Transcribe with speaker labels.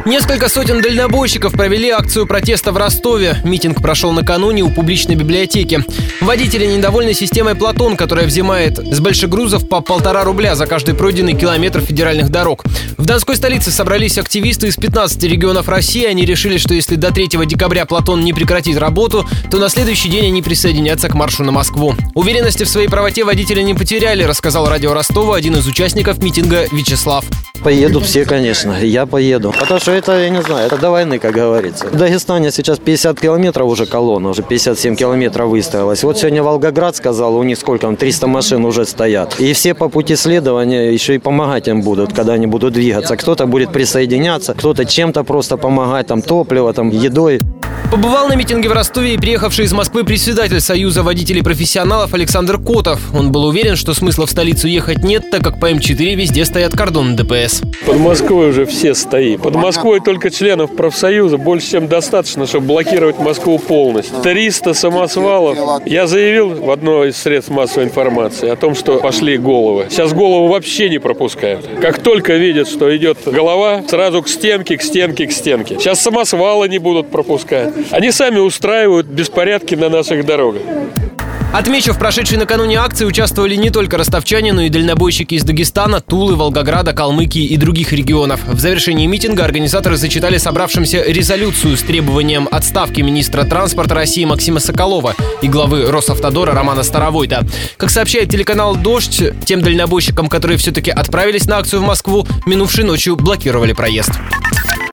Speaker 1: Несколько сотен дальнобойщиков провели акцию протеста в Ростове. Митинг прошел накануне у публичной библиотеки. Водители недовольны системой «Платон», которая взимает с большегрузов по 1,5 рубля за каждый пройденный километр федеральных дорог. В Донской столице собрались активисты из 15 регионов России. Они решили, что если до 3 декабря «Платон» не прекратит работу, то на следующий день они присоединятся к маршу на Москву. Уверенности в своей правоте водители не потеряли, рассказал радио Ростова один из участников митинга Вячеслав.
Speaker 2: Поедут все, конечно. Я поеду. Потому что это, я не знаю, это до войны, как говорится. В Дагестане сейчас 50 километров уже колонна, уже 57 километров выстроилась. Вот сегодня Волгоград сказал, у них сколько там, 300 машин уже стоят. И все по пути следования еще и помогать им будут, когда они будут двигаться. Кто-то будет присоединяться, кто-то чем-то просто помогать, там топливо, там едой.
Speaker 1: Побывал на митинге в Ростове и приехавший из Москвы председатель Союза водителей-профессионалов Александр Котов. Он был уверен, что смысла в столицу ехать нет, так как по М4 везде стоят кордоны ДПС.
Speaker 3: Под Москвой уже все стоит. Под Москвой только членов профсоюза больше чем достаточно, чтобы блокировать Москву полностью. 300 самосвалов. Я заявил в одной из средств массовой информации о том, что пошли головы. Сейчас голову вообще не пропускают. Как только видят, что идет голова, сразу к стенке, к стенке, к стенке. Сейчас самосвалы не будут пропускать. Они сами устраивают беспорядки на наших дорогах.
Speaker 1: Отмечу, в прошедшей накануне акции участвовали не только ростовчане, но и дальнобойщики из Дагестана, Тулы, Волгограда, Калмыкии и других регионов. В завершении митинга организаторы зачитали собравшимся резолюцию с требованием отставки министра транспорта России Максима Соколова и главы Росавтодора Романа Старовойта. Как сообщает телеканал «Дождь», тем дальнобойщикам, которые все-таки отправились на акцию в Москву, минувшей ночью блокировали проезд.